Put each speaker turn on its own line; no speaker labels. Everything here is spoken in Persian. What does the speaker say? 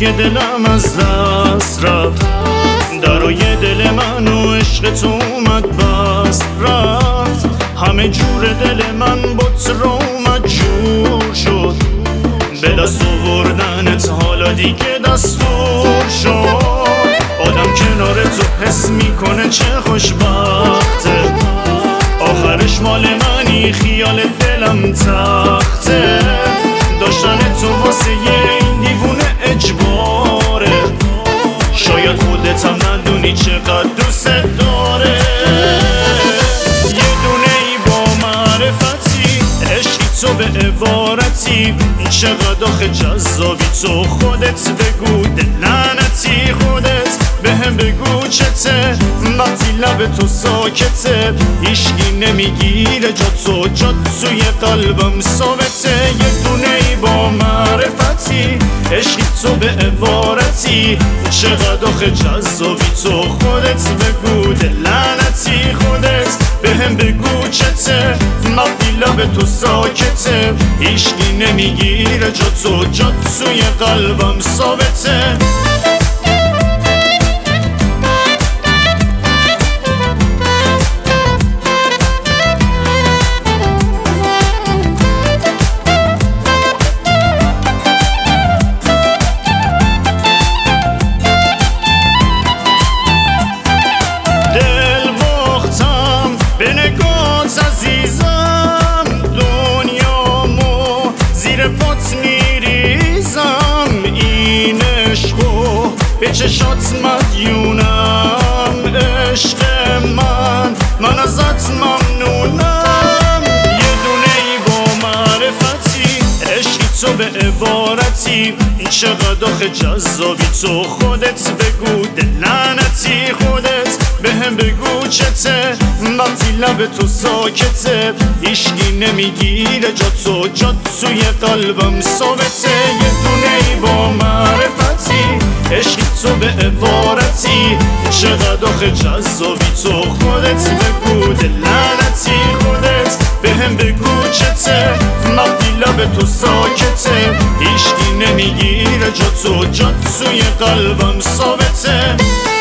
که دلم از دست رفت، درای دل من و عشق تو اومد بس رفت. همه جور دل من بط را اومد جور شد، به دست آوردنت حالا دیگه دستور شد. آدم کنار تو حس میکنه چه خوشبخته، آخرش مال منی خیال دلم تخته. داشتن تو واسه این دیوونه اجباره، شاید خودت هم ندونی چقدر دوست داره. یه دونه ای با معرفتی، عشقی تو به عبارتی، چقدر آخه جذابی تو خودت. بگو دلنتی خودت بهم بگو چته، وقتی لب تو ساکته هیشگی نمیگیره جا تو، جا توی قلبم ثابته. یه دونه ای با معرفتی، عشقی تو به عبارتی، چقدر آخه جذابی تو خودت. بگو دلنتی خودت بهم بگو چته، وقتی لب تو ساکته هیشگی نمیگیره جا تو، جا توی قلبم ثابته. به نگات عزیزم دنیامو زیر پات میریزم، این عشقو به چشات مدیونم. عشق من ازت ممنونم. یه دونه ای با معرفتی، عشقی تو به عبارتی، چقدر آخه جذابی تو خودت. بگو دلنتی خودت بهم بگو چته، وقتی لب تو ساکته هیشگی نمیگیره جا تو، جا توی قلبم ثابته. یه دونه ای با معرفتی، عشقی تو به عبارتی، چقدر آخه جذابی تو خودت. بگو دلنتی خودت بهم بگو چته، وقتی لب تو ساکته هیشگی نمیگیره جا تو، جا توی قلبم ثابته.